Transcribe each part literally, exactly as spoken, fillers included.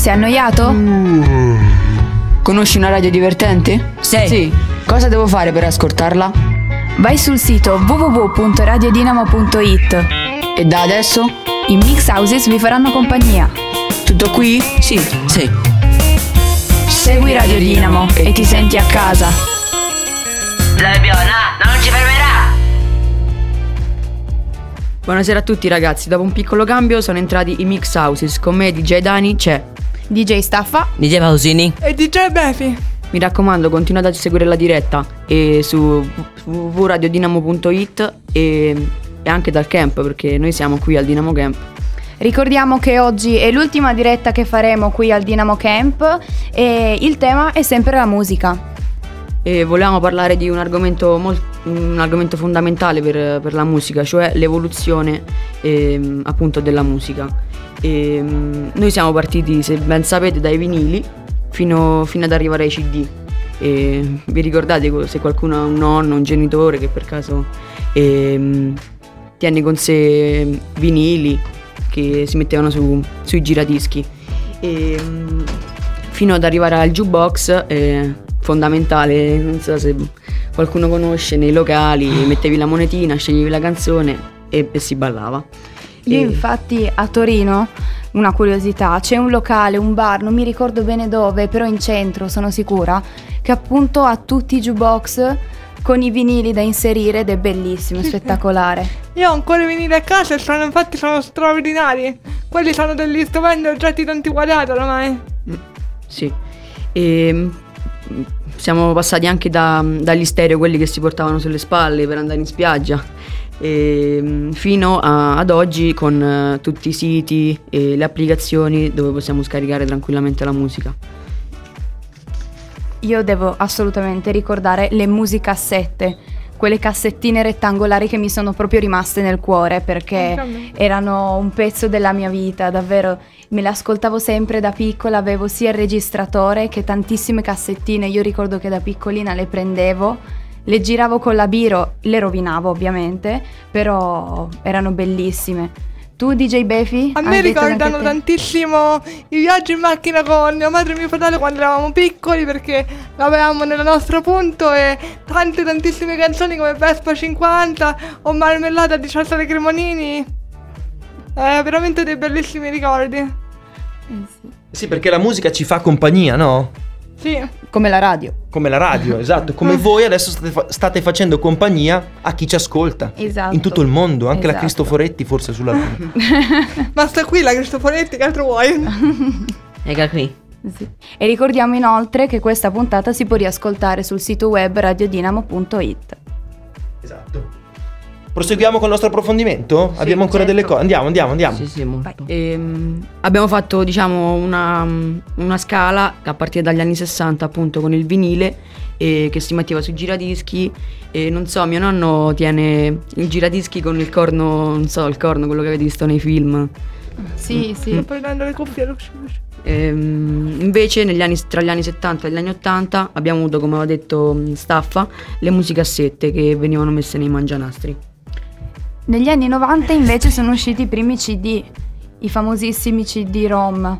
Sei annoiato? Conosci una radio divertente? Sì. Sì. Cosa devo fare per ascoltarla? Vai sul sito w w w punto radiodinamo punto i t. E da adesso? I Mix Houses vi faranno compagnia. Tutto qui? Sì. Sì. Segui Radio Dinamo e ti senti a casa. Lebiona, non ci fermerà! Buonasera a tutti ragazzi, dopo un piccolo cambio sono entrati i Mix Houses. Con me D J Dani c'è. D J Staffa D J Pausini e D J Befi. Mi raccomando, continuate a seguire la diretta e su w w w punto radiodinamo punto i t e, e anche dal camp, perché noi siamo qui al Dinamo Camp. Ricordiamo che oggi è l'ultima diretta che faremo qui al Dinamo Camp e il tema è sempre la musica. E volevamo parlare di un argomento, molt, un argomento fondamentale per, per la musica, cioè l'evoluzione eh, appunto della musica. E, noi siamo partiti, se ben sapete, dai vinili fino, fino ad arrivare ai C D. E vi ricordate, se qualcuno ha un nonno, un genitore che per caso eh, tiene con sé vinili che si mettevano su, sui giradischi, e, fino ad arrivare al jukebox, eh, fondamentale, non so se qualcuno conosce, nei locali mettevi la monetina, sceglievi la canzone e, e si ballava. Io e... infatti a Torino, una curiosità, c'è un locale, un bar, non mi ricordo bene dove, però in centro sono sicura, che appunto ha tutti i jukebox con i vinili da inserire ed è bellissimo, spettacolare. Io ho ancora i vinili a casa e sono, infatti sono straordinari. Quelli sono degli strumenti oggetti tanti guardati ormai. Mm, sì. E siamo passati anche da, dagli stereo, quelli che si portavano sulle spalle per andare in spiaggia, e fino a, ad oggi con uh, tutti i siti e le applicazioni dove possiamo scaricare tranquillamente la musica. Io devo assolutamente ricordare le musicassette, quelle cassettine rettangolari che mi sono proprio rimaste nel cuore perché erano un pezzo della mia vita, davvero. Me le ascoltavo sempre da piccola, avevo sia il registratore che tantissime cassettine. Io ricordo che da piccolina le prendevo, le giravo con la biro, le rovinavo ovviamente, però erano bellissime. Tu D J Befi? A me ricordano tantissimo i viaggi in macchina con mia madre e mio fratello quando eravamo piccoli, perché l'avevamo nel nostro punto, e tante tantissime canzoni come Vespa cinquanta o Marmellata di Cesare Cremonini. Eh, veramente dei bellissimi ricordi. Eh sì. Sì, perché la musica ci fa compagnia, no? Sì. Come la radio. Come la radio, esatto. Come voi adesso state, fa- state facendo compagnia a chi ci ascolta. Esatto. In tutto il mondo, anche Esatto. la Cristoforetti forse sulla luna. Ma sta qui la Cristoforetti, che altro vuoi? Eccola qui. Sì. E ricordiamo inoltre che questa puntata si può riascoltare sul sito web radiodinamo punto i t. Esatto. Proseguiamo con il nostro approfondimento? Sì, Abbiamo ancora certo. delle cose. Andiamo, andiamo, andiamo. Sì, sì, molto. E, um, abbiamo fatto, diciamo, una, una scala a partire dagli anni sessanta, appunto, con il vinile, e che si metteva sui giradischi. E non so, mio nonno tiene i giradischi con il corno, non so, il corno, quello che avete visto nei film. Sì, sì. Sto prendendo le cuffie. E, um, invece negli anni, tra gli anni settanta e gli anni ottanta abbiamo avuto, come aveva detto Staffa, le musicassette che venivano messe nei mangianastri. Negli anni novanta invece sono usciti i primi C D, i famosissimi C D-ROM.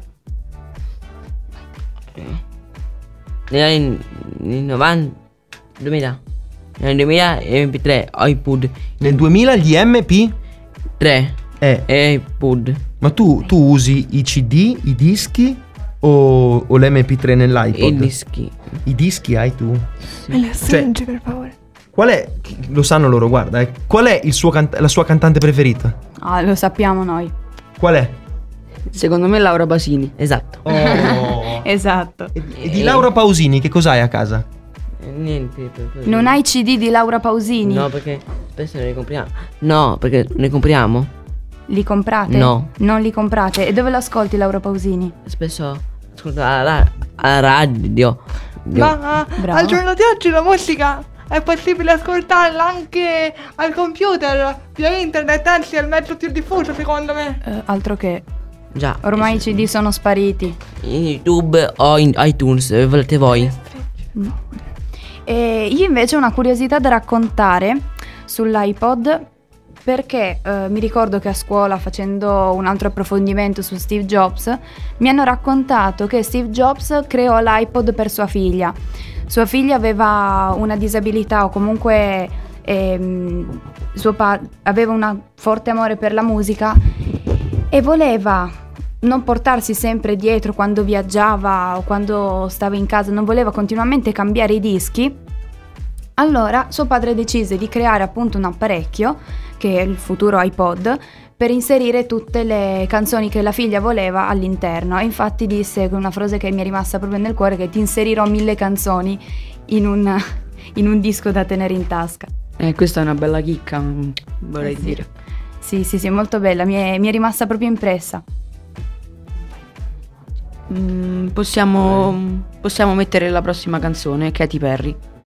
Negli anni novanta, duemila, negli anni duemila M P tre, iPod Nel duemila gli M P tre Eh, e iPod. ma tu, tu usi i C D, i dischi o, o l'M P tre nell'iPod? I dischi. I dischi hai tu? Me le stringi, per favore. Qual è, lo sanno loro, guarda, eh, qual è il suo canta- la sua cantante preferita? Ah, lo sappiamo noi. Qual è? Secondo me Laura Pasini. Esatto. Oh. Esatto. E, e di Laura Pausini che cos'hai a casa? Eh, Niente. per- per- Non hai C D di Laura Pausini? No, perché spesso ne li compriamo. No, perché ne compriamo. Li comprate? No. Non li comprate. E dove lo ascolti Laura Pausini? Spesso ascolto alla, alla radio. Ma Bravo. al giorno di oggi la musica è possibile ascoltarla anche al computer, via internet, anzi è il mezzo più diffuso secondo me. Eh, altro che. Già. Ormai i C D sono spariti. In YouTube o in iTunes, dove volete voi. E io invece ho una curiosità da raccontare sull'iPod. perché eh, mi ricordo che a scuola, facendo un altro approfondimento su Steve Jobs, mi hanno raccontato che Steve Jobs creò l'iPod per sua figlia. Sua figlia aveva una disabilità o comunque ehm, suo pa- aveva un forte amore per la musica e voleva non portarsi sempre dietro quando viaggiava o quando stava in casa, non voleva continuamente cambiare i dischi. Allora suo padre decise di creare appunto un apparecchio, che è il futuro iPod, per inserire tutte le canzoni che la figlia voleva all'interno. E infatti disse una frase che mi è rimasta proprio nel cuore, che ti inserirò mille canzoni in un, in un disco da tenere in tasca. Eh, questa è una bella chicca, vorrei Eh sì. dire. Sì, sì, sì, molto bella, mi è, mi è rimasta proprio impressa. Mm, possiamo, possiamo mettere la prossima canzone, Katy Perry.